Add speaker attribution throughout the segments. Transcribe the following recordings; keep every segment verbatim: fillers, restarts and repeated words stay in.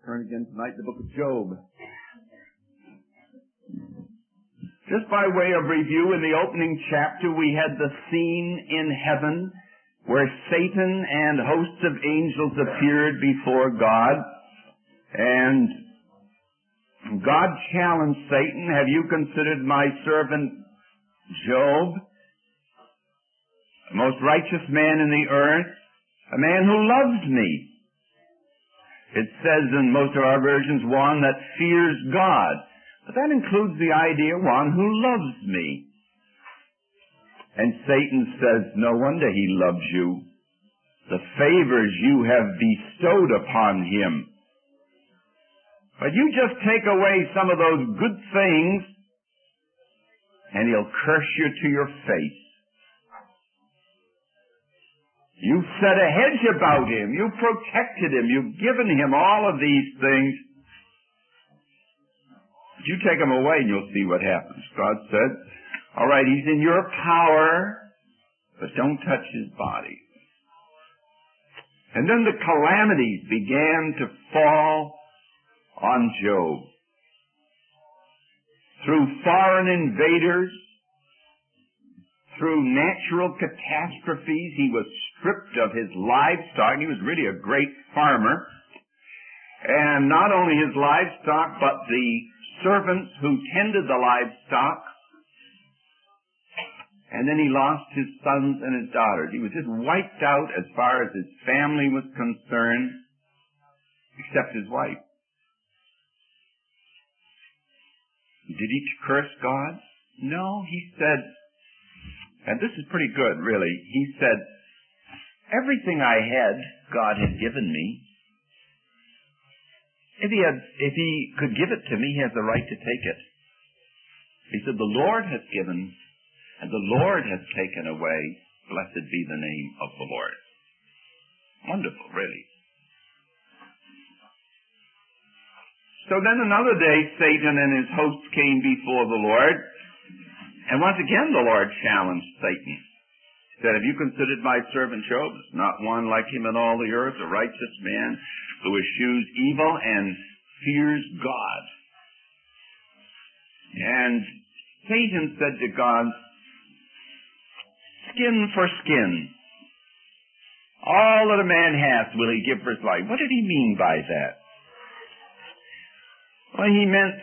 Speaker 1: turn again tonight to the book of Job. Just by way of review, in the opening chapter we had the scene in heaven where Satan and hosts of angels appeared before God, and God challenged Satan, "Have you considered my servant Job, the most righteous man in the earth, a man who loves me?" It says in most of our versions, one that fears God. But that includes the idea, one who loves me. And Satan says, no wonder he loves you. The favors you have bestowed upon him. But you just take away some of those good things, and he'll curse you to your face. You set a hedge about him. You protected him. You've given him all of these things. But you take him away and you'll see what happens. God said, all right, he's in your power, but don't touch his body. And then the calamities began to fall on Job. Through foreign invaders, through natural catastrophes, he was stripped of his livestock. He was really a great farmer. And not only his livestock, but the servants who tended the livestock. And then he lost his sons and his daughters. He was just wiped out as far as his family was concerned, except his wife. Did he curse God? No, he said, and this is pretty good, really. He said, everything I had, God had given me. If he had, if he could give it to me, he has the right to take it. He said, the Lord has given, and the Lord has taken away. Blessed be the name of the Lord. Wonderful, really. So then another day, Satan and his hosts came before the Lord. And once again, the Lord challenged Satan. He said, have you considered my servant Job? There's not one like him in all the earth, a righteous man who eschews evil and fears God. And Satan said to God, skin for skin. All that a man has will he give for his life. What did he mean by that? Well, he meant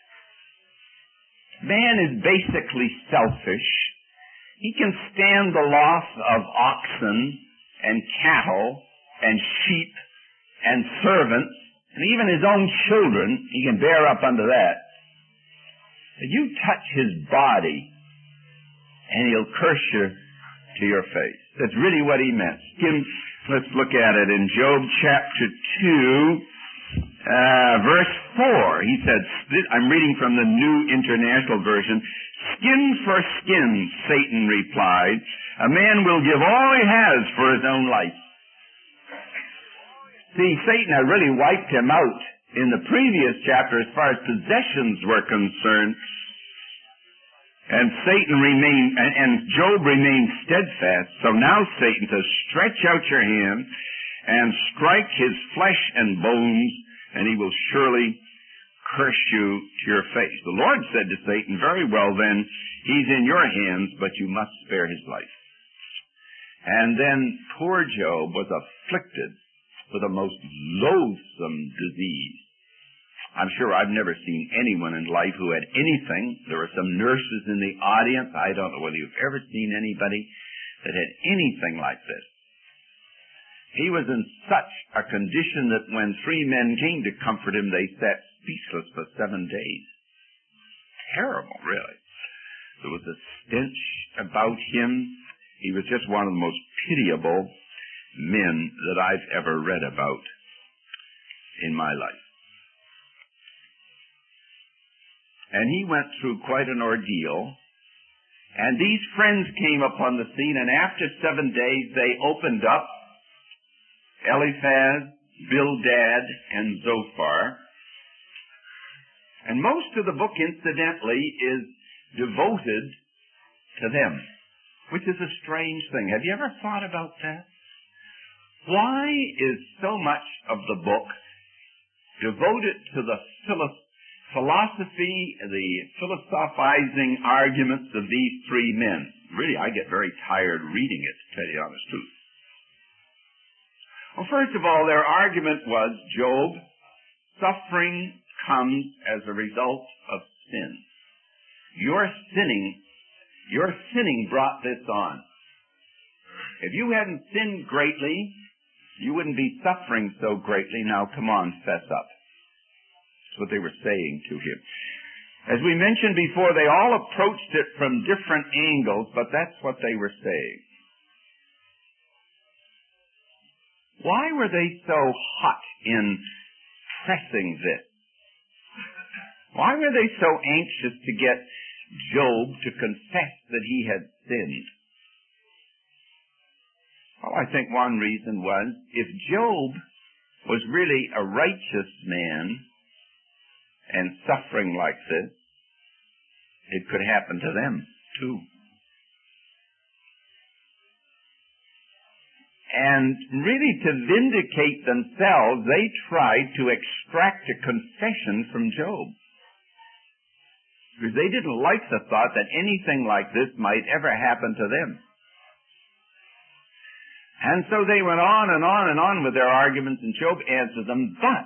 Speaker 1: man is basically selfish. He can stand the loss of oxen and cattle and sheep and servants and even his own children. He can bear up under that. But you touch his body and he'll curse you to your face. That's really what he meant. Skin, let's look at it in Job chapter two. Uh, verse four, he said, I'm reading from the New International Version, skin for skin, Satan replied, a man will give all he has for his own life. See, Satan had really wiped him out in the previous chapter as far as possessions were concerned, and Satan remained, and, and Job remained steadfast. So now Satan says, stretch out your hand and strike his flesh and bones, and he will surely curse you to your face. The Lord said to Satan, very well then, he's in your hands, but you must spare his life. And then poor Job was afflicted with a most loathsome disease. I'm sure I've never seen anyone in life who had anything. There were some nurses in the audience. I don't know whether you've ever seen anybody that had anything like this. He was in such a condition that when three men came to comfort him, they sat speechless for seven days. Terrible, really. There was a stench about him. He was just one of the most pitiable men that I've ever read about in my life. And he went through quite an ordeal. And these friends came upon the scene, and after seven days they opened up Eliphaz, Bildad, and Zophar. And most of the book, incidentally, is devoted to them, which is a strange thing. Have you ever thought about that? Why is so much of the book devote it to the philo- philosophy, the philosophizing arguments of these three men. Really, I get very tired reading it, to tell you the honest truth. Well, first of all, their argument was, Job, suffering comes as a result of sin. Your sinning, your sinning brought this on. If you hadn't sinned greatly, you wouldn't be suffering so greatly. Now, come on, fess up. That's what they were saying to him. As we mentioned before, they all approached it from different angles, but that's what they were saying. Why were they so hot in pressing this? Why were they so anxious to get Job to confess that he had sinned? Well, I think one reason was, if Job was really a righteous man and suffering like this, it could happen to them too. And really, to vindicate themselves, they tried to extract a confession from Job. Because they didn't like the thought that anything like this might ever happen to them. And so they went on and on and on with their arguments, and Job answered them, but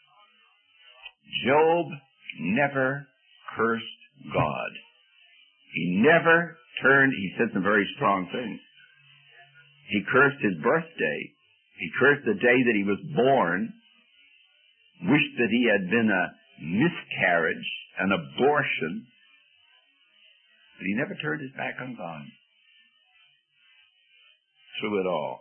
Speaker 1: Job never cursed God. He never turned, he said some very strong things. He cursed his birthday. He cursed the day that he was born, wished that he had been a miscarriage, an abortion, but he never turned his back on God. Through it all.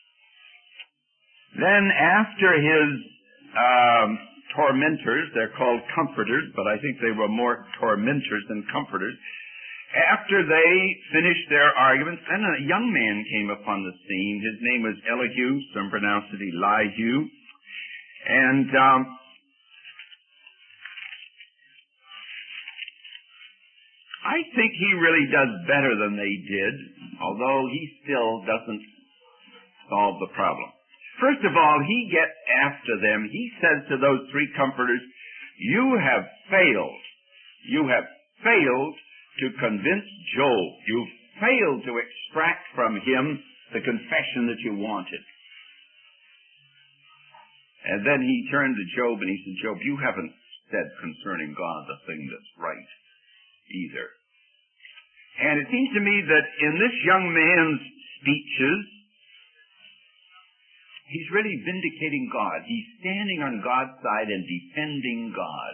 Speaker 1: Then after his um, tormentors, they're called comforters, but I think they were more tormentors than comforters. After they finished their arguments, then a young man came upon the scene. His name was Elihu, some pronounce it Elihu. And um, I think he really does better than they did, although he still doesn't solve the problem. First of all, he gets after them. He says to those three comforters, you have failed. You have failed to convince Job. You've failed to extract from him the confession that you wanted. And then he turned to Job and he said, Job, you haven't said concerning God the thing that's right either. And it seems to me that in this young man's speeches, he's really vindicating God. He's standing on God's side and defending God.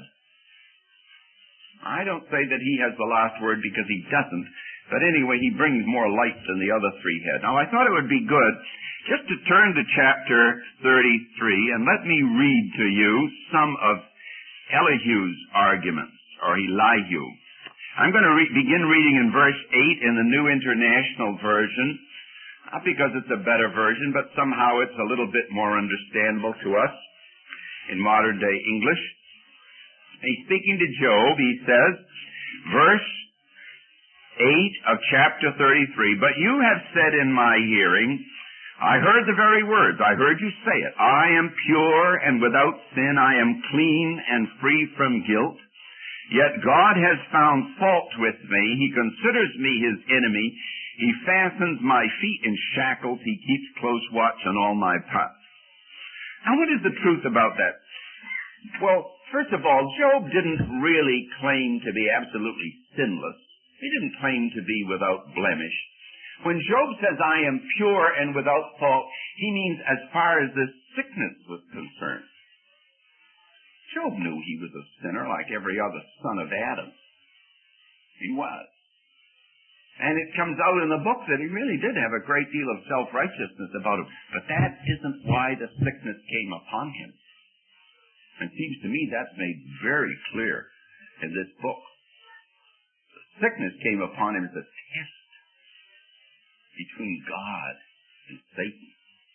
Speaker 1: I don't say that he has the last word because he doesn't, but anyway, he brings more light than the other three had. Now, I thought it would be good just to turn to chapter thirty-three and let me read to you some of Elihu's arguments, or Elihu. I'm going to re- begin reading in verse eight in the New International Version, not because it's a better version, but somehow it's a little bit more understandable to us in modern day English. He's speaking to Job. He says, verse eight of chapter thirty-three, but you have said in my hearing, I heard the very words, I heard you say it, I am pure and without sin, I am clean and free from guilt. Yet God has found fault with me. He considers me his enemy. He fastens my feet in shackles. He keeps close watch on all my paths. Now, what is the truth about that? Well, first of all, Job didn't really claim to be absolutely sinless. He didn't claim to be without blemish. When Job says, I am pure and without fault, he means as far as this sickness was concerned. Job knew he was a sinner like every other son of Adam. He was. And it comes out in the book that he really did have a great deal of self-righteousness about him. But that isn't why the sickness came upon him. It seems to me that's made very clear in this book. The sickness came upon him as a test between God and Satan.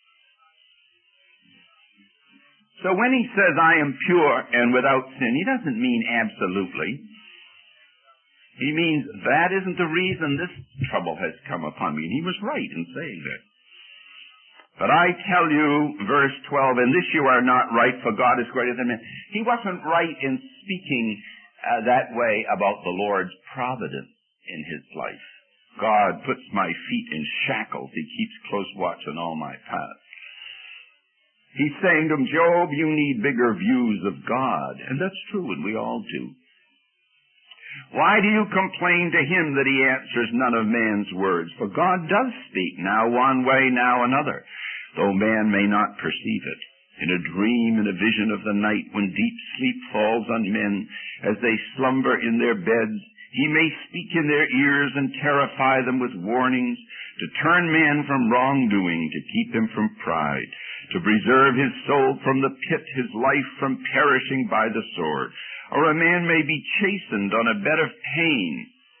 Speaker 1: So when he says, I am pure and without sin, he doesn't mean absolutely. He means that isn't the reason this trouble has come upon me. And he was right in saying that. But I tell you, verse twelve, in this you are not right, for God is greater than men. He wasn't right in speaking uh, that way about the Lord's providence in his life. God puts my feet in shackles. He keeps close watch on all my paths. He's saying to him, Job, you need bigger views of God. And that's true, and we all do. Why do you complain to him that he answers none of man's words? For God does speak, now one way, now another, though man may not perceive it. In a dream, in a vision of the night, when deep sleep falls on men as they slumber in their beds, he may speak in their ears and terrify them with warnings, to turn man from wrongdoing, to keep him from pride, to preserve his soul from the pit, his life from perishing by the sword. Or a man may be chastened on a bed of pain.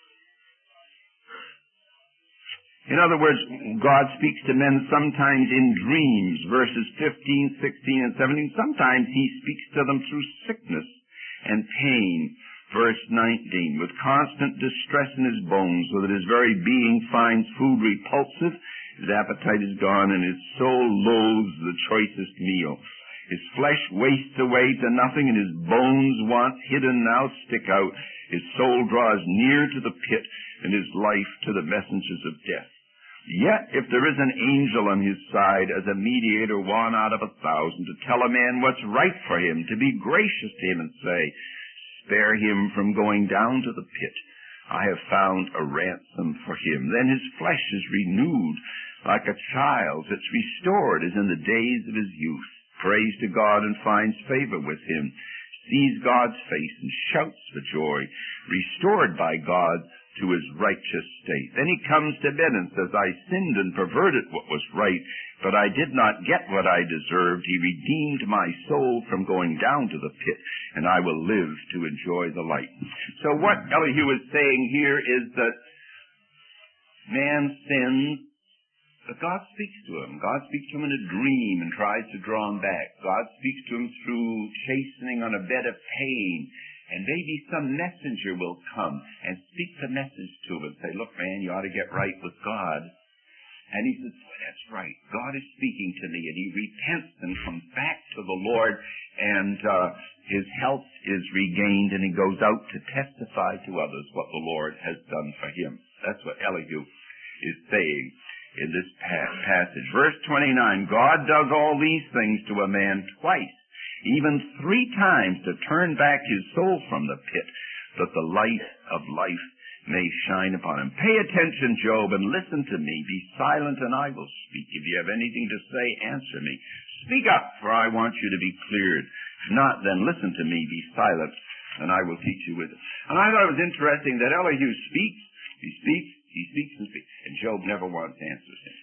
Speaker 1: In other words, God speaks to men sometimes in dreams, verses fifteen, sixteen, and seventeen. Sometimes he speaks to them through sickness and pain, verse nineteen, with constant distress in his bones, so that his very being finds food repulsive, his appetite is gone, and his soul loathes the choicest meal. His flesh wastes away to nothing, and his bones, once hidden, now stick out. His soul draws near to the pit, and his life to the messengers of death. Yet, if there is an angel on his side, as a mediator one out of a thousand, to tell a man what's right for him, to be gracious to him and say, spare him from going down to the pit, I have found a ransom for him. Then his flesh is renewed like a child's. It's restored as in the days of his youth. Prays to God and finds favor with him, sees God's face and shouts for joy, restored by God to his righteous state. Then he comes to bed and says, I sinned and perverted what was right, but I did not get what I deserved. He redeemed my soul from going down to the pit, and I will live to enjoy the light. So what Elihu is saying here is that man sins, but God speaks to him. God speaks to him in a dream and tries to draw him back. God speaks to him through chastening on a bed of pain. And maybe some messenger will come and speak the message to him and say, look, man, you ought to get right with God. And he says, well, that's right. God is speaking to me. And he repents and comes back to the Lord. And uh, his health is regained. And he goes out to testify to others what the Lord has done for him. That's what Elihu is saying in this passage. Verse twenty-nine, God does all these things to a man twice, even three times, to turn back his soul from the pit, that the light of life may shine upon him. Pay attention, Job, and listen to me. Be silent, and I will speak. If you have anything to say, answer me. Speak up, for I want you to be cleared. If not, then listen to me. Be silent, and I will teach you wisdom. And I thought it was interesting that Elihu speaks. He speaks. He speaks and speaks, and Job never once answers him.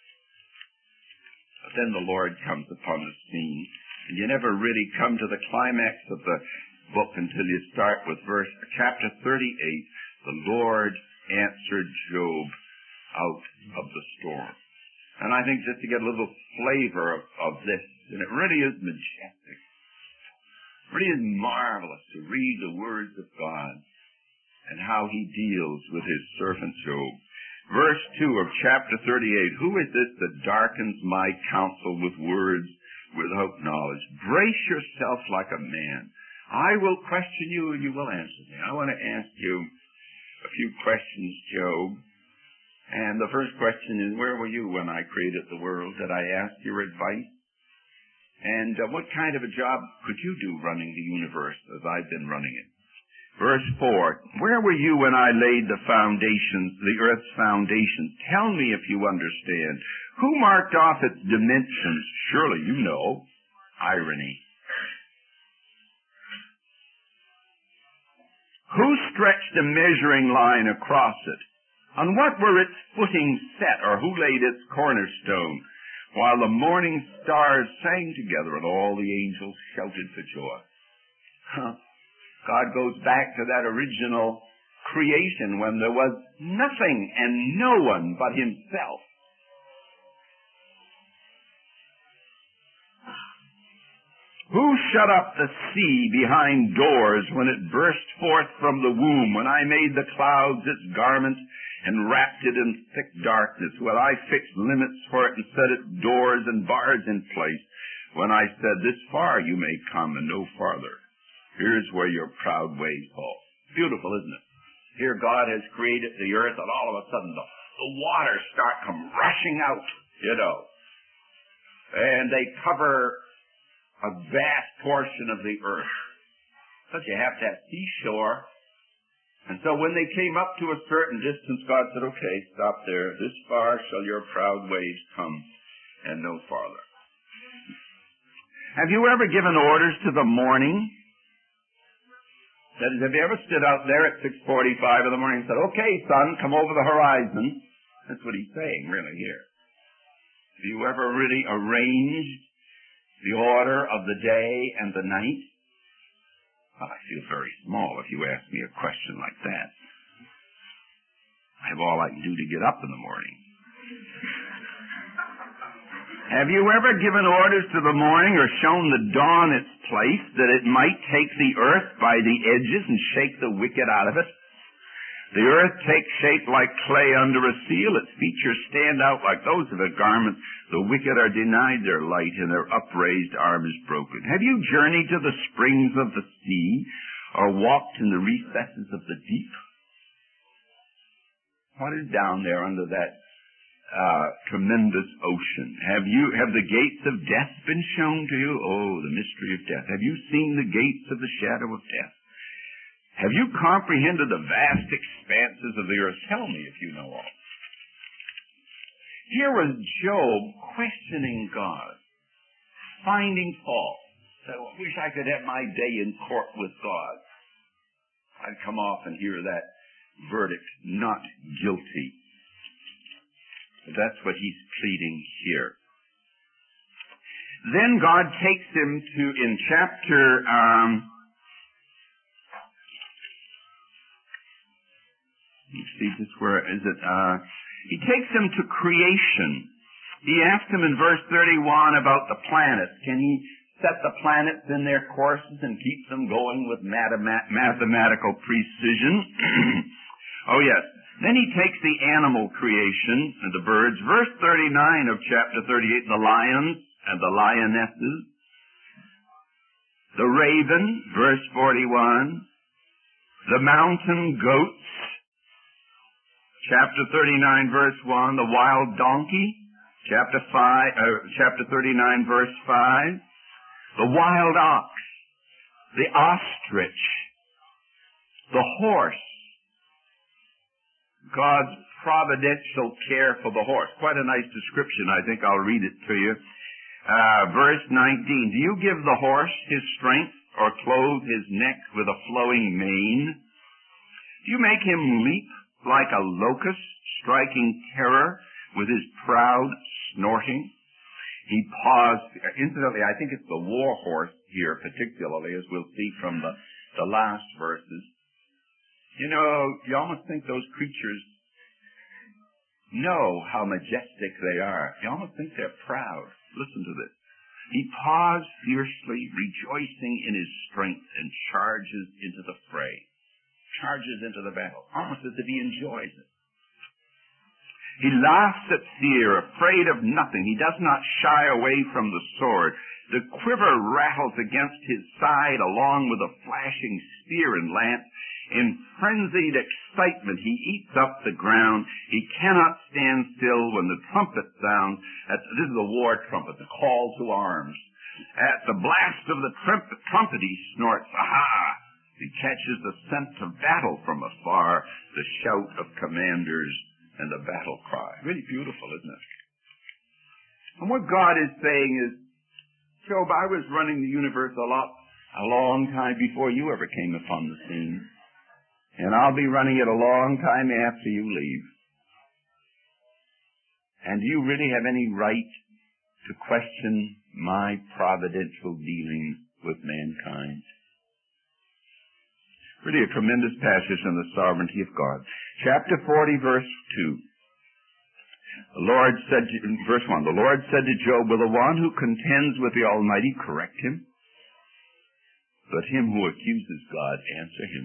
Speaker 1: But then the Lord comes upon the scene, and you never really come to the climax of the book until you start with verse chapter thirty-eight. The Lord answered Job out of the storm. And I think just to get a little flavor of, of this, and it really is majestic, it really is marvelous to read the words of God and how he deals with his servant Job. Verse two of chapter thirty-eight, who is this that darkens my counsel with words without knowledge? Brace yourself like a man. I will question you and you will answer me. I want to ask you a few questions, Job. And the first question is, where were you when I created the world? Did I ask your advice? And uh, what kind of a job could you do running the universe as I've been running it? Verse four, where were you when I laid the foundations, the earth's foundations? Tell me if you understand. Who marked off its dimensions? Surely you know. Irony. Who stretched a measuring line across it? On what were its footings set, or who laid its cornerstone? While the morning stars sang together and all the angels shouted for joy. Huh. God goes back to that original creation when there was nothing and no one but himself. Who shut up the sea behind doors when it burst forth from the womb, when I made the clouds its garment and wrapped it in thick darkness, when I fixed limits for it and set its doors and bars in place, when I said, this far you may come and no farther. Here's where your proud ways fall. Beautiful, isn't it? Here God has created the earth, and all of a sudden the, the waters start come rushing out, you know. And they cover a vast portion of the earth. But you have to have seashore. And so when they came up to a certain distance, God said, okay, stop there. This far shall your proud waves come, and no farther. Have you ever given orders to the morning? That is, have you ever stood out there at six forty-five in the morning and said, okay, son, come over the horizon? That's what he's saying, really, here. Have you ever really arranged the order of the day and the night? Well, I feel very small if you ask me a question like that. I have all I can do to get up in the morning. Have you ever given orders to the morning or shown the dawn its place, that it might take the earth by the edges and shake the wicked out of it? The earth takes shape like clay under a seal. Its features stand out like those of a garment. The wicked are denied their light, and their upraised arm is broken. Have you journeyed to the springs of the sea, or walked in the recesses of the deep? What is down there under that uh, tremendous ocean? Have you, have the gates of death been shown to you? Oh, the mystery of death. Have you seen the gates of the shadow of death? Have you comprehended the vast expanses of the earth? Tell me if you know all. Here was Job questioning God, finding fault. So I wish I could have my day in court with God. I'd come off and hear that verdict, not guilty. But that's what he's pleading here. Then God takes him to, in chapter, um, you see this, where is it? Uh, he takes him to creation. He asked him in verse thirty-one about the planets. Can he set the planets in their courses and keep them going with mathemat- mathematical precision? Oh, yes. Then he takes the animal creation and the birds. Verse thirty-nine of chapter thirty-eight, the lions and the lionesses. The raven, verse forty-one. The mountain goats. Chapter thirty-nine, verse one, the wild donkey. Chapter five, uh, chapter thirty-nine, verse five, the wild ox, the ostrich, the horse. God's providential care for the horse. Quite a nice description. I think I'll read it to you. Uh, verse nineteen, do you give the horse his strength, or clothe his neck with a flowing mane? Do you make him leap like a locust, striking terror with his proud snorting? He paused. Incidentally, I think it's the war horse here particularly, as we'll see from the, the last verses. You know, you almost think those creatures know how majestic they are. You almost think they're proud. Listen to this. He paused fiercely, rejoicing in his strength, and charges into the fray. Charges into the battle, almost as if he enjoys it. He laughs at fear, afraid of nothing. He does not shy away from the sword. The quiver rattles against his side along with a flashing spear and lance. In frenzied excitement, he eats up the ground. He cannot stand still when the trumpet sounds. This is the war trumpet, the call to arms. At the blast of the trumpet, trumpet he snorts, aha! He catches the scent of battle from afar, the shout of commanders, and the battle cry. Really beautiful, isn't it? And what God is saying is, Job, I was running the universe a lot, a long time before you ever came upon the scene. And I'll be running it a long time after you leave. And do you really have any right to question my providential dealings with mankind? Really a tremendous passage on the sovereignty of God. Chapter forty, verse two. The Lord said, to, verse one, the Lord said to Job, will the one who contends with the Almighty correct him? but him who accuses God answer him.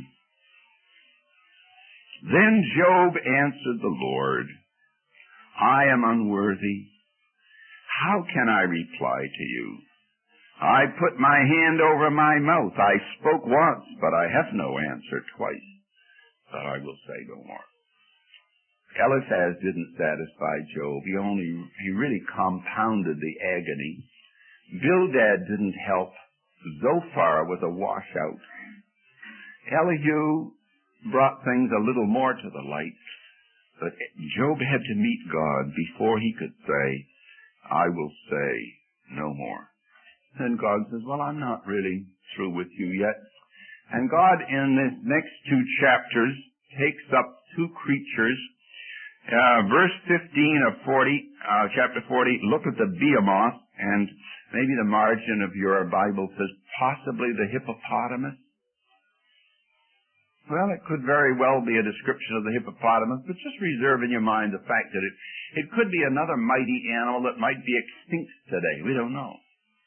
Speaker 1: Then Job answered the Lord, I am unworthy. How can I reply to you? I put my hand over my mouth. I spoke once, but I have no answer twice. But I will say no more. Eliphaz didn't satisfy Job. He only, he really compounded the agony. Bildad didn't help. Zophar was a washout. Elihu brought things a little more to the light. But Job had to meet God before he could say, I will say no more. Then God says, well, I'm not really through with you yet. And God, in this next two chapters, takes up two creatures. Uh, verse fifteen of forty, uh, chapter forty, look at the behemoth, and maybe the margin of your Bible says possibly the hippopotamus. Well, it could very well be a description of the hippopotamus, but just reserve in your mind the fact that it, it could be another mighty animal that might be extinct today. We don't know.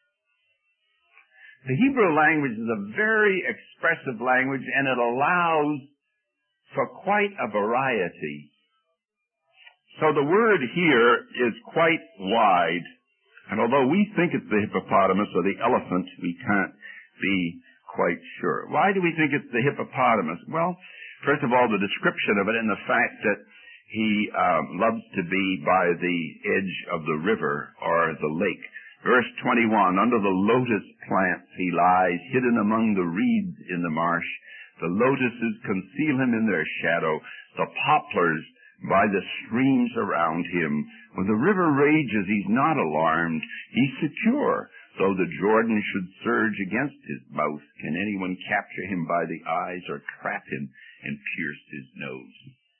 Speaker 1: The Hebrew language is a very expressive language, and it allows for quite a variety. So the word here is quite wide, and although we think it's the hippopotamus or the elephant, we can't be quite sure. Why do we think it's the hippopotamus? Well, first of all, the description of it and the fact that he um, loves to be by the edge of the river or the lake. Verse twenty-one, under the lotus plants he lies, hidden among the reeds in the marsh. The lotuses conceal him in their shadow, the poplars by the streams around him. When the river rages, he's not alarmed. He's secure. Though the Jordan should surge against his mouth, can anyone capture him by the eyes or trap him and pierce his nose?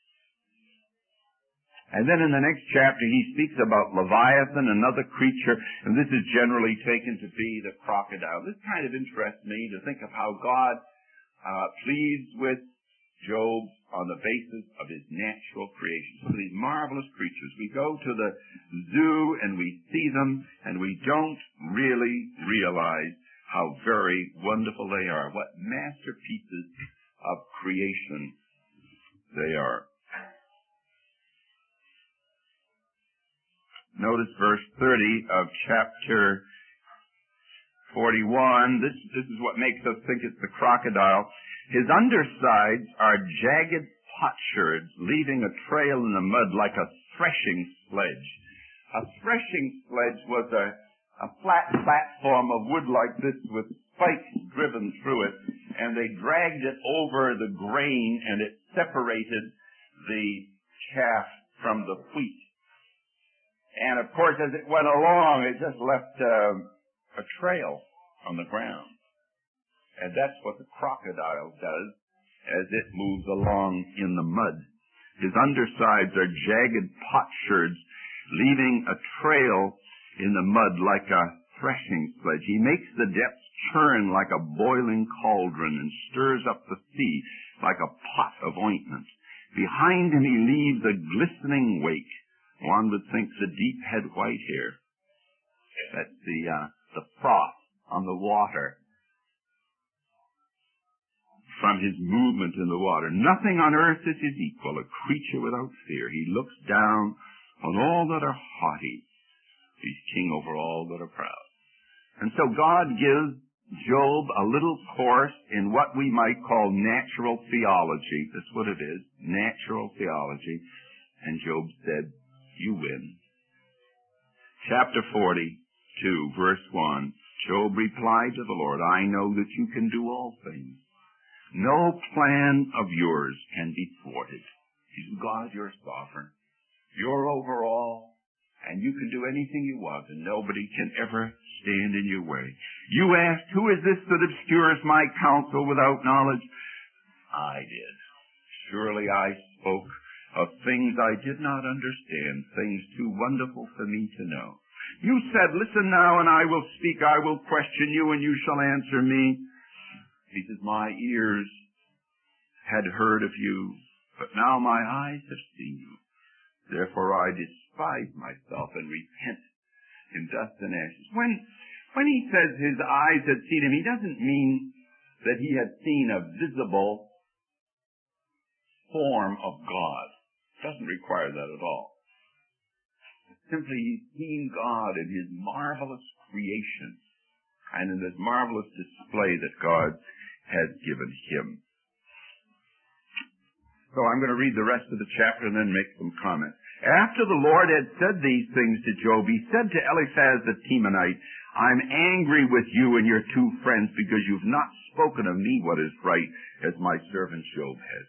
Speaker 1: And then in the next chapter, he speaks about Leviathan, another creature, and this is generally taken to be the crocodile. This kind of interests me to think of how God uh, pleads with Job on the basis of his natural creation. So these marvelous creatures, we go to the zoo and we see them, and we don't really realize how very wonderful they are, what masterpieces of creation they are. Notice verse thirty of chapter forty-one. This, this is what makes us think it's the crocodile. His undersides are jagged potsherds, leaving a trail in the mud like a threshing sledge. A threshing sledge was a, a flat platform of wood like this with spikes driven through it, and they dragged it over the grain, and it separated the chaff from the wheat. And of course, as it went along, it just left uh, a trail on the ground. And that's what the crocodile does as it moves along in the mud. His undersides are jagged potsherds, leaving a trail in the mud like a threshing sledge. He makes the depths churn like a boiling cauldron and stirs up the sea like a pot of ointment. Behind him he leaves a glistening wake. One would think the deep had white hair. That's the, uh, the froth on the water from his movement in the water. Nothing on earth is his equal, a creature without fear. He looks down on all that are haughty. He's king over all that are proud. And so God gives Job a little course in what we might call natural theology. That's what it is, natural theology. And Job said, you win. Chapter forty-two, verse one. Job replied to the Lord, I know that you can do all things. No plan of yours can be thwarted. He's God, you're sovereign. You're over all, and you can do anything you want, and nobody can ever stand in your way. You asked, who is this that obscures my counsel without knowledge? I did. Surely I spoke of things I did not understand, things too wonderful for me to know. You said, listen now, and I will speak. I will question you, and you shall answer me. He says, my ears had heard of you, but now my eyes have seen you. Therefore I despise myself and repent in dust and ashes. When, when he says his eyes had seen him, he doesn't mean that he had seen a visible form of God. It doesn't require that at all. Simply he's seen God in his marvelous creation and in this marvelous display that God has given him. So I'm going to read the rest of the chapter and then make some comments. After the Lord had said these things to Job, he said to Eliphaz the Temanite, I'm angry with you and your two friends because you've not spoken of me what is right, as my servant Job has.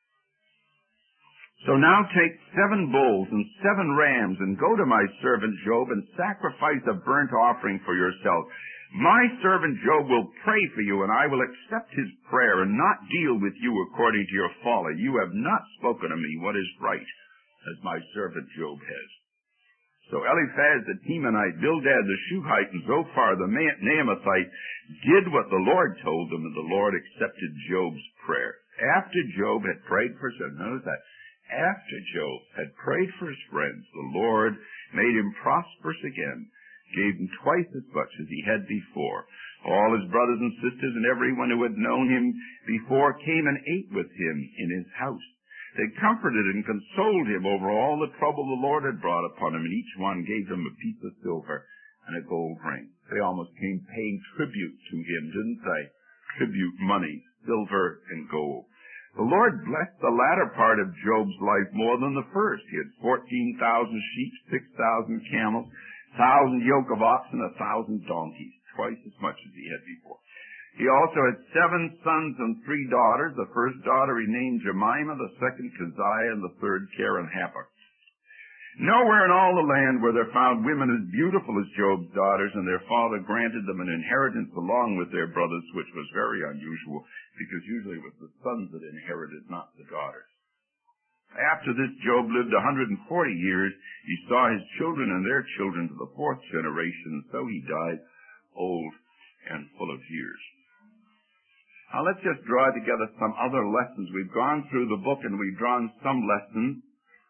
Speaker 1: So now take seven bulls and seven rams and go to my servant Job and sacrifice a burnt offering for yourself. My servant Job will pray for you, and I will accept his prayer and not deal with you according to your folly. You have not spoken to me what is right, as my servant Job has. So Eliphaz the Temanite, Bildad the Shuhite, and Zophar the Naamathite did what the Lord told them, and the Lord accepted Job's prayer. After Job had prayed for his friends, notice that, after Job had prayed for his friends, the Lord made him prosperous again, gave him twice as much as he had before. All his brothers and sisters and everyone who had known him before came and ate with him in his house. They comforted and consoled him over all the trouble the Lord had brought upon him, and each one gave him a piece of silver and a gold ring. They almost came paying tribute to him, didn't they? Tribute money, silver and gold. The Lord blessed the latter part of Job's life more than the first. He had fourteen thousand sheep, six thousand camels, thousand yoke of oxen, a thousand donkeys, twice as much as he had before. He also had seven sons and three daughters. The first daughter he named Jemimah, the second Keziah, and the third Keren-Happuch. Nowhere in all the land were there found women as beautiful as Job's daughters, and their father granted them an inheritance along with their brothers, which was very unusual, because usually it was the sons that inherited, not the daughters. After this, Job lived one hundred forty years. He saw his children and their children to the fourth generation, and so he died old and full of years. Now let's just draw together some other lessons. We've gone through the book and we've drawn some lessons.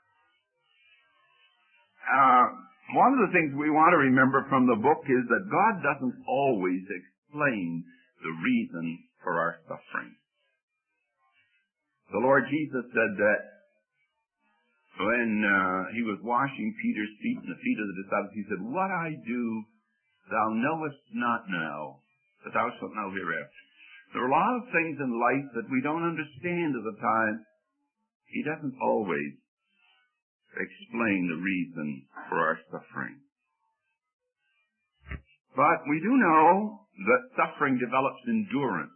Speaker 1: Uh, one of the things we want to remember from the book is that God doesn't always explain the reason for our suffering. The Lord Jesus said that when uh, he was washing Peter's feet and the feet of the disciples, he said, what I do thou knowest not now, but thou shalt know hereafter. There are a lot of things in life that we don't understand at the time. He doesn't always explain the reason for our suffering. But we do know that suffering develops endurance.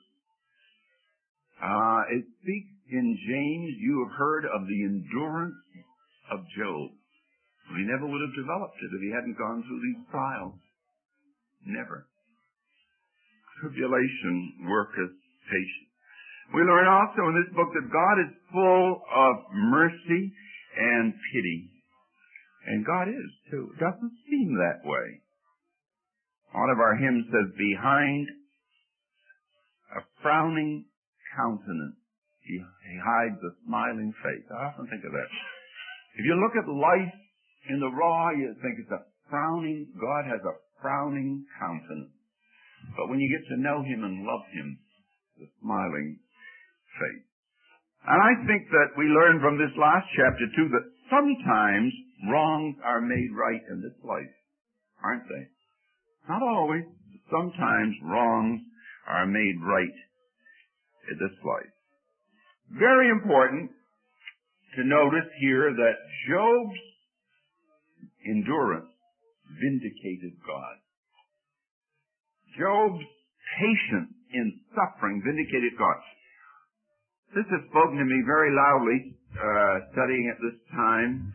Speaker 1: Uh, it speaks in James, you have heard of the endurance of Job. He never would have developed it if he hadn't gone through these trials. Never. Tribulation worketh patience. We learn also in this book that God is full of mercy and pity. And God is, too. It doesn't seem that way. One of our hymns says, behind a frowning countenance, he, he hides a smiling face. I often think of that. If you look at life in the raw, you think it's a frowning, God has a frowning countenance. But when you get to know him and love him, the smiling face. And I think that we learn from this last chapter, too, that sometimes wrongs are made right in this life, aren't they? Not always. Sometimes wrongs are made right in this life. Very important to notice here that Job's endurance vindicated God. Job's patience in suffering vindicated God. This has spoken to me very loudly, uh, studying at this time.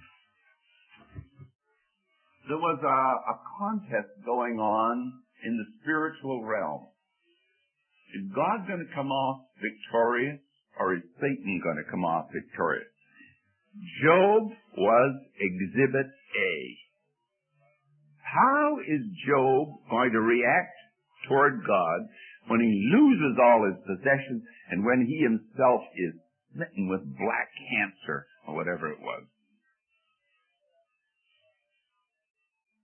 Speaker 1: There was a, a contest going on in the spiritual realm. Is God going to come off victorious, or is Satan going to come off victorious? Job was Exhibit A. How is Job going to react toward God when he loses all his possessions and when he himself is smitten with black cancer or whatever it was?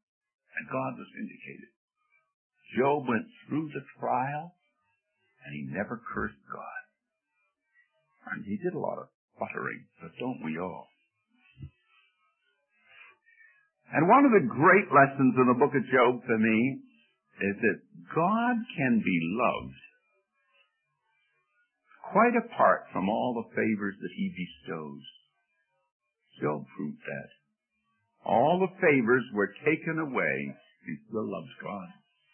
Speaker 1: And God was vindicated. Job went through the trial and he never cursed God. And he did a lot of sputtering, but don't we all? And one of the great lessons in the book of Job for me is that God can be loved quite apart from all the favors that he bestows. Job proved that. All the favors were taken away. He still loves God.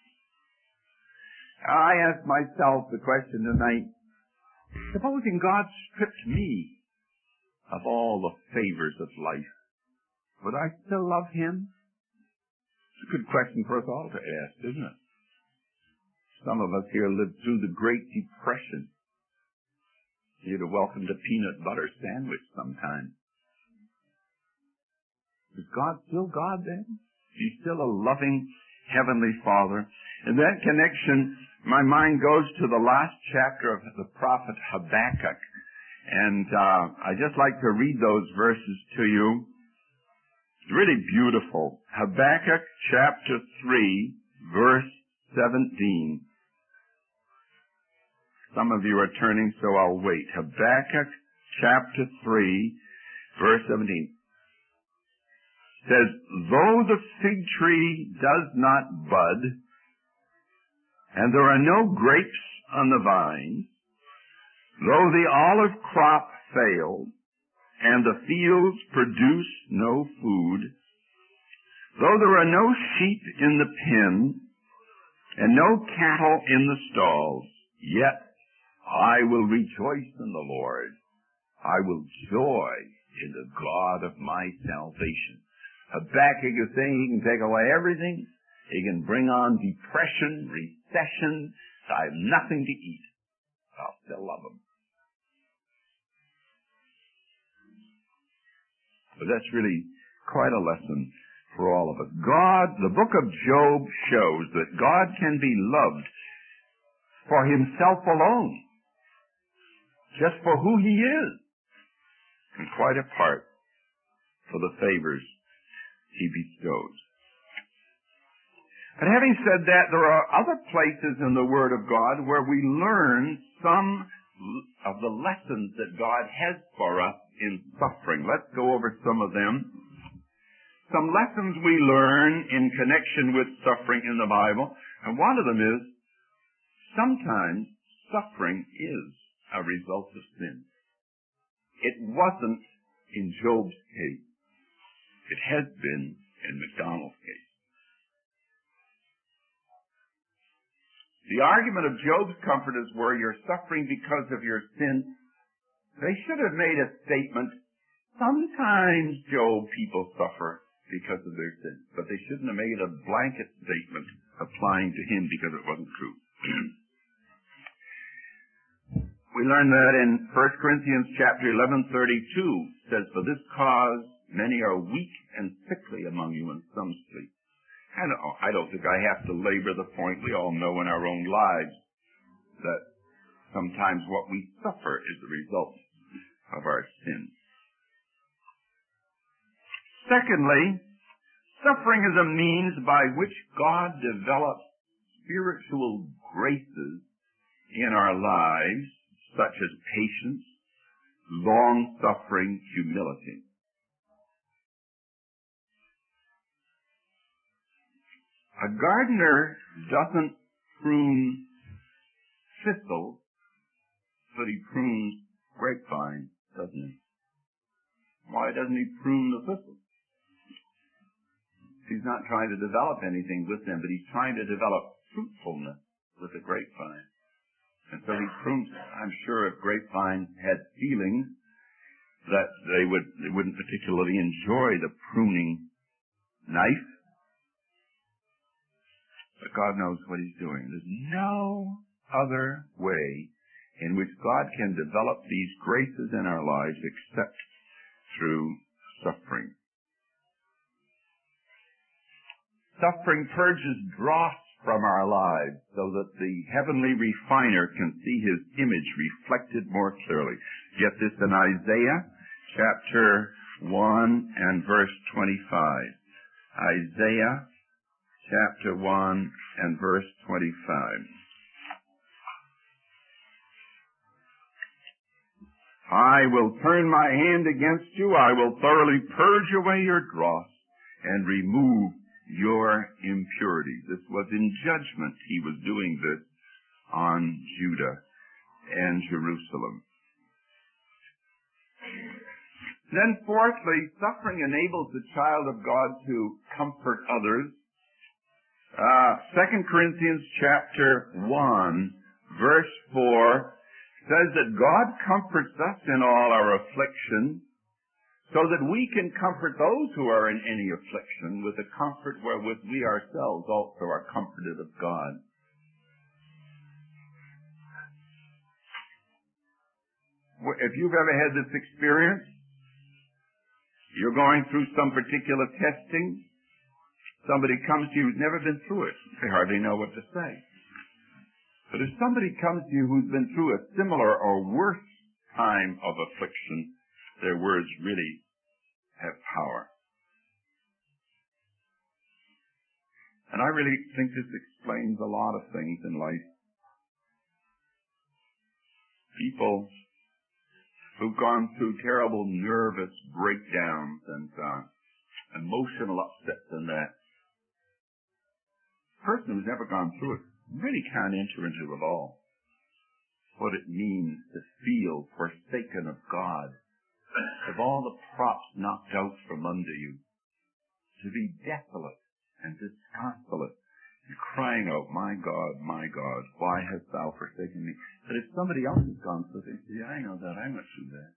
Speaker 1: I asked myself the question tonight, supposing God stripped me of all the favors of life, would I still love him? It's a good question for us all to ask, isn't it? Some of us here lived through the Great Depression. You'd have welcomed a peanut butter sandwich sometime. Is God still God then? He's still a loving Heavenly Father. In that connection, my mind goes to the last chapter of the prophet Habakkuk. And uh, I'd just like to read those verses to you. It's really beautiful. Habakkuk chapter three, verse seventeen. Some of you are turning, so I'll wait. Habakkuk chapter three, verse seventeen. Says, though the fig tree does not bud, and there are no grapes on the vine, though the olive crop fails, and the fields produce no food, though there are no sheep in the pen, and no cattle in the stalls, yet I will rejoice in the Lord. I will joy in the God of my salvation. Habakkuk is saying he can take away everything. He can bring on depression, recession. I have nothing to eat. I'll still love him. But that's really quite a lesson for all of us. God, the book of Job shows that God can be loved for himself alone, just for who he is, and quite apart for the favors he bestows. But having said that, there are other places in the Word of God where we learn some of the lessons that God has for us in suffering. Let's go over some of them. Some lessons we learn in connection with suffering in the Bible, and one of them is sometimes suffering is a result of sin. It wasn't in Job's case. It has been in MacDonald's case. The argument of Job's comforters were, you're suffering because of your sin. They should have made a statement, sometimes, Job, people suffer because of their sin. But they shouldn't have made a blanket statement applying to him because it wasn't true. We learn that in First Corinthians chapter eleven, thirty-two, says, for this cause many are weak and sickly among you, and some sleep. And I don't think I have to labor the point. We all know in our own lives that sometimes what we suffer is the result of our sin. Secondly, suffering is a means by which God develops spiritual graces in our lives, such as patience, long-suffering, humility. A gardener doesn't prune thistles, but he prunes grapevines, doesn't he? Why doesn't he prune the thistles? He's not trying to develop anything with them, but he's trying to develop fruitfulness with the grapevine. And so he prunes it. I'm sure if grapevines had feelings, that they would they wouldn't particularly enjoy the pruning knife. But God knows what he's doing. There's no other way in which God can develop these graces in our lives except through suffering. Suffering purges dross from our lives so that the heavenly refiner can see his image reflected more clearly. Get this in Isaiah chapter one and verse twenty-five. Isaiah chapter one and verse twenty-five. I will turn my hand against you. I will thoroughly purge away your dross and remove your impurity. This was in judgment. He was doing this on Judah and Jerusalem. Then fourthly, suffering enables the child of God to comfort others. Uh, Second Corinthians chapter one, verse four, says that God comforts us in all our affliction, so that we can comfort those who are in any affliction with the comfort wherewith we ourselves also are comforted of God. If you've ever had this experience, you're going through some particular testing, somebody comes to you who's never been through it, they hardly know what to say. But if somebody comes to you who's been through a similar or worse time of affliction, their words really have power. And I really think this explains a lot of things in life. People who've gone through terrible nervous breakdowns and uh, emotional upsets and that. A person who's never gone through it really can't enter into it all. What it means to feel forsaken of God, of all the props knocked out from under you, to be desolate and disconsolate, and crying out, my God, my God, why hast thou forsaken me? But if somebody else has gone through it, yeah, I know that, I went through that.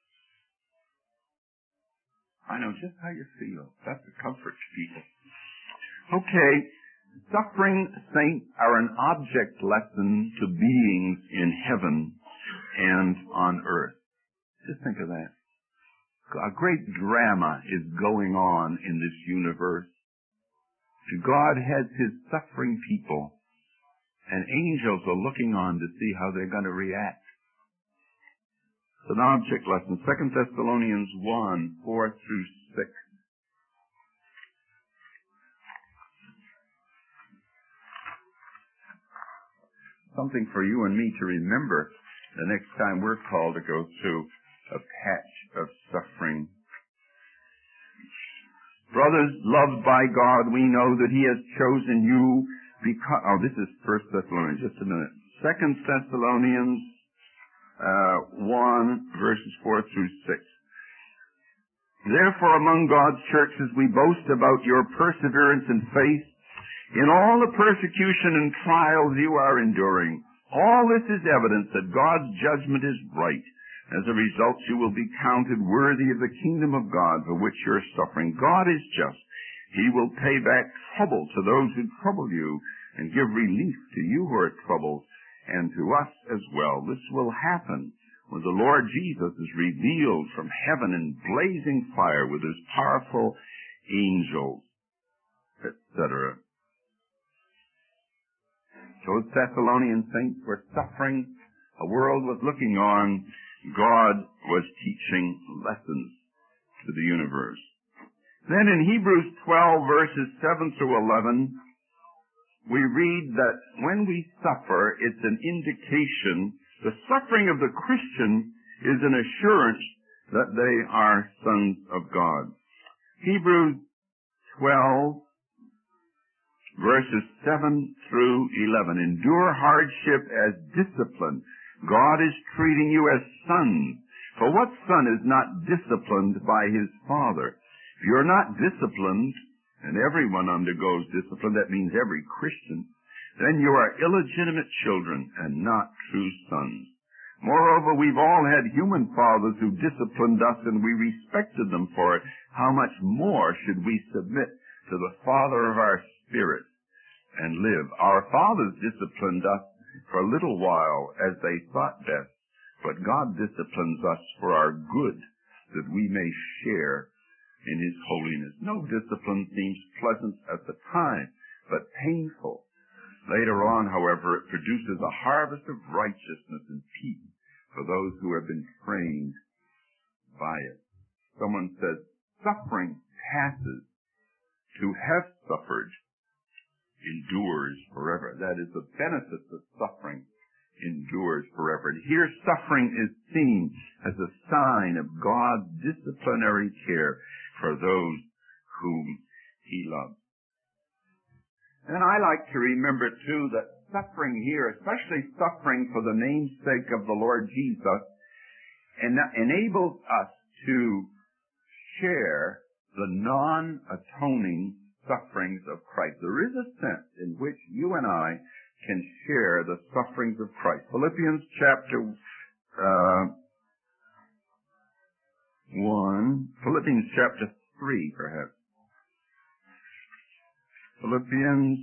Speaker 1: I know just how you feel. That's a comfort to people. Okay, suffering saints are an object lesson to beings in heaven and on earth. Just think of that. A great drama is going on in this universe. God has his suffering people, and angels are looking on to see how they're going to react. It's an object lesson. Second Thessalonians one, four through six. Something for you and me to remember the next time we're called to go through a patch of suffering. Brothers, loved by God, we know that he has chosen you because... Oh, this is First Thessalonians. Just a minute. Second Thessalonians uh, one, verses four through six. Therefore, among God's churches, we boast about your perseverance and faith in all the persecution and trials you are enduring. All this is evidence that God's judgment is right. As a result, you will be counted worthy of the kingdom of God for which you are suffering. God is just. He will pay back trouble to those who trouble you and give relief to you who are troubled and to us as well. This will happen when the Lord Jesus is revealed from heaven in blazing fire with his powerful angels, et cetera. Those Thessalonian saints were suffering. A world was looking on. God was teaching lessons to the universe. Then in Hebrews twelve, verses seven through eleven, we read that when we suffer, it's an indication, the suffering of the Christian is an assurance that they are sons of God. Hebrews twelve, verses seven through eleven. Endure hardship as discipline. God is treating you as sons. For what son is not disciplined by his father? If you're not disciplined, and everyone undergoes discipline, that means every Christian, then you are illegitimate children and not true sons. Moreover, we've all had human fathers who disciplined us and we respected them for it. How much more should we submit to the Father of our spirit and live? Our fathers disciplined us for a little while as they thought best, but God disciplines us for our good, that we may share in his holiness. No discipline seems pleasant at the time, but painful. Later on, however, it produces a harvest of righteousness and peace for those who have been trained by it. Someone says, suffering passes. To have suffered endures forever. That is, the benefits of suffering
Speaker 2: endures forever. And here suffering is seen as a sign of God's disciplinary care for those whom he loves. And I like to remember too that suffering here, especially suffering for the name's sake of the Lord Jesus, en- enables us to share the non-atoning sufferings of Christ. There is a sense in which you and I can share the sufferings of Christ. Philippians chapter uh, one, Philippians chapter three, perhaps. Philippians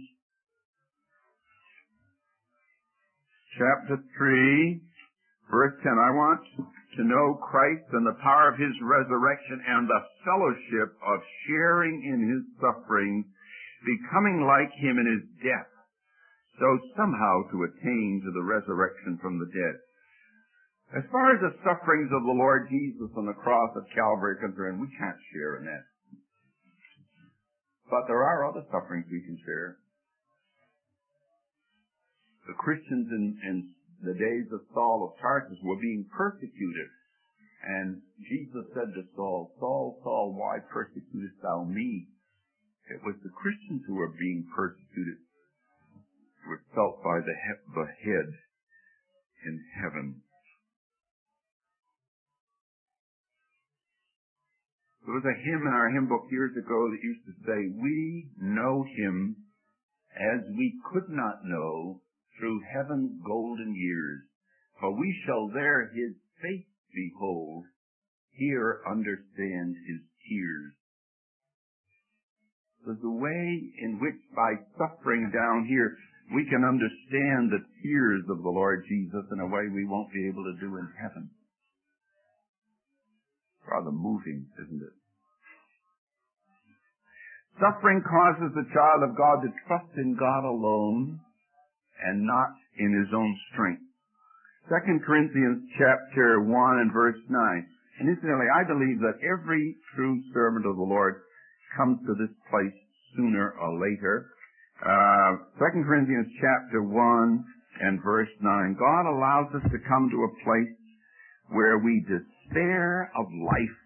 Speaker 2: chapter three, verse ten. I want to know Christ and the power of his resurrection and the fellowship of sharing in his sufferings, becoming like him in his death, so somehow to attain to the resurrection from the dead. As far as the sufferings of the Lord Jesus on the cross of Calvary are concerned, we can't share in that. But there are other sufferings we can share. The Christians in, in the days of Saul of Tarsus were being persecuted. And Jesus said to Saul, Saul, Saul, why persecutest thou me? It was the Christians who were being persecuted, who were felt by the, he- the head in heaven. There was a hymn in our hymn book years ago that used to say, we know him as we could not know through heaven's golden years, for we shall there his face behold, here understand his tears. There's a way in which by suffering down here we can understand the tears of the Lord Jesus in a way we won't be able to do in heaven. Rather moving, isn't it? Suffering causes the child of God to trust in God alone and not in his own strength. Second Corinthians chapter one and verse nine. And incidentally, I believe that every true servant of the Lord comes to this place sooner or later. Uh, Second Corinthians chapter one and verse nine. God allows us to come to a place where we despair of life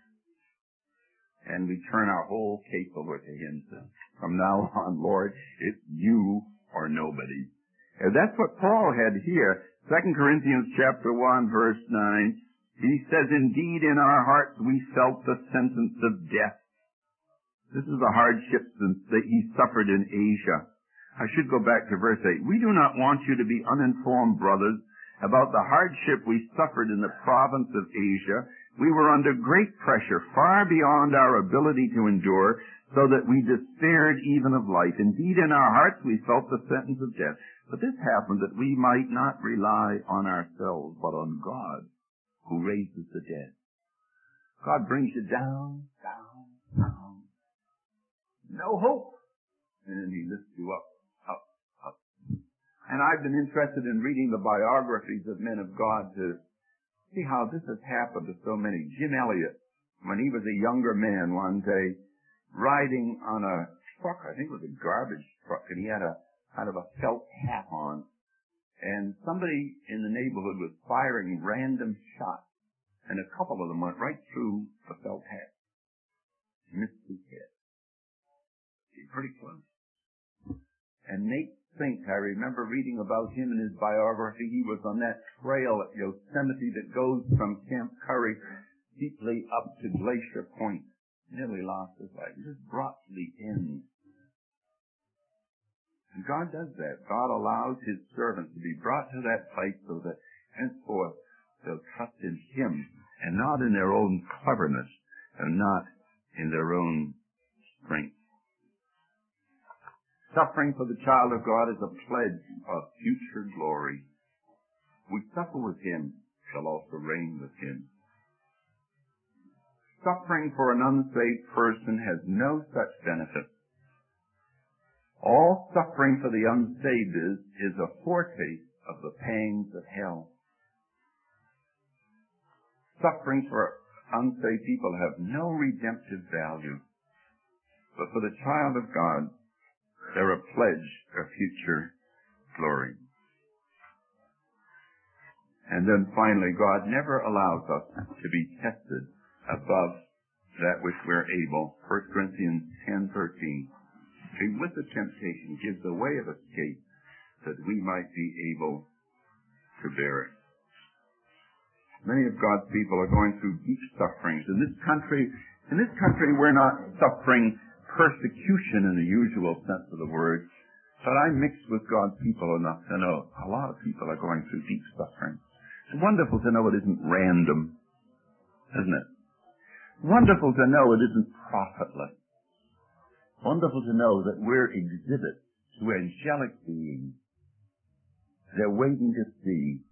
Speaker 2: and we turn our whole case over to him. From now on, Lord, it's you or nobody. And that's what Paul had here. Second Corinthians chapter one, verse nine. He says, indeed in our hearts we felt the sentence of death. This is the hardships that he suffered in Asia. I should go back to verse eight. We do not want you to be uninformed, brothers, about the hardship we suffered in the province of Asia. We were under great pressure, far beyond our ability to endure, so that we despaired even of life. Indeed, in our hearts we felt the sentence of death. But this happened that we might not rely on ourselves, but on God, who raises the dead. God brings you down, down, down. No hope. And then he lifts you up, up, up. And I've been interested in reading the biographies of men of God to see how this has happened to so many. Jim Elliot, when he was a younger man one day, riding on a truck, I think it was a garbage truck, and he had a kind of a felt hat on. And somebody in the neighborhood was firing random shots, and a couple of them went right through the felt hat. Missed his head. He's pretty close. And Nate Fink, I remember reading about him in his biography. He was on that trail at Yosemite that goes from Camp Curry deeply up to Glacier Point. Nearly lost his life. He just brought to the end. And God does that. God allows his servants to be brought to that place so that henceforth they'll trust in him and not in their own cleverness and not in their own strength. Suffering for the child of God is a pledge of future glory. We suffer with him, shall also reign with him. Suffering for an unsaved person has no such benefit. All suffering for the unsaved is, is a foretaste of the pangs of hell. Suffering for unsaved people have no redemptive value. But for the child of God, they're a pledge of future glory. And then finally, God never allows us to be tested above that which we're able. First Corinthians ten thirteen. With the temptation gives a way of escape that we might be able to bear it. Many of God's people are going through deep sufferings. In this country, in this country we're not suffering persecution in the usual sense of the word, but I mix with God's people enough to know a lot of people are going through deep suffering. It's wonderful to know it isn't random, isn't it? Wonderful to know it isn't profitless. Wonderful to know that we're exhibits to angelic beings. They're waiting to see